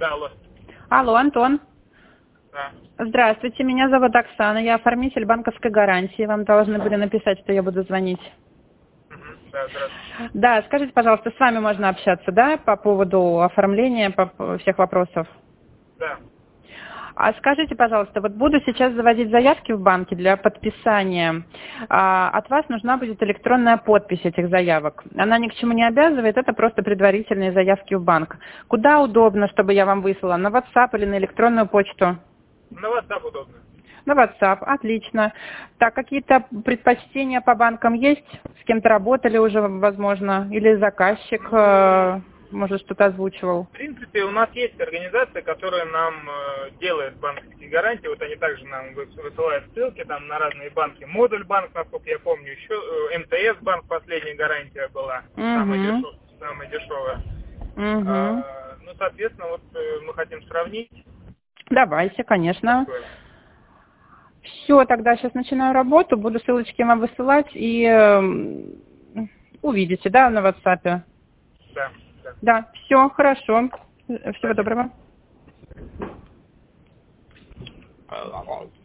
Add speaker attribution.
Speaker 1: Да, алло.
Speaker 2: Алло, Антон.
Speaker 1: Да.
Speaker 2: Здравствуйте, меня зовут Оксана, я оформитель банковской гарантии. Вам должны были написать, что я буду звонить.
Speaker 1: Да, здравствуйте.
Speaker 2: Да, скажите, пожалуйста, с вами можно общаться, да, по поводу оформления всех вопросов?
Speaker 1: Да.
Speaker 2: А скажите, пожалуйста, вот буду сейчас заводить заявки в банке для подписания. От вас нужна будет электронная подпись этих заявок. Она ни к чему не обязывает, это просто предварительные заявки в банк. Куда удобно, чтобы я вам выслала? На WhatsApp или на электронную почту?
Speaker 1: На WhatsApp удобно.
Speaker 2: На WhatsApp, отлично. Так, какие-то предпочтения по банкам есть? С кем-то работали уже, возможно? Или заказчик, может, что-то озвучивал?
Speaker 1: В принципе, у нас есть организация, которая нам делает банковские гарантии. Вот они также нам высылают ссылки там на разные банки. Модуль банк, насколько я помню, еще МТС банк, последняя гарантия была, самая дешевая. Ну, соответственно, вот мы хотим сравнить.
Speaker 2: Давайте, конечно. Все, тогда сейчас начинаю работу, буду ссылочки вам высылать и увидите, да, на WhatsApp?
Speaker 1: Да.
Speaker 2: Да, все, хорошо. Всего доброго.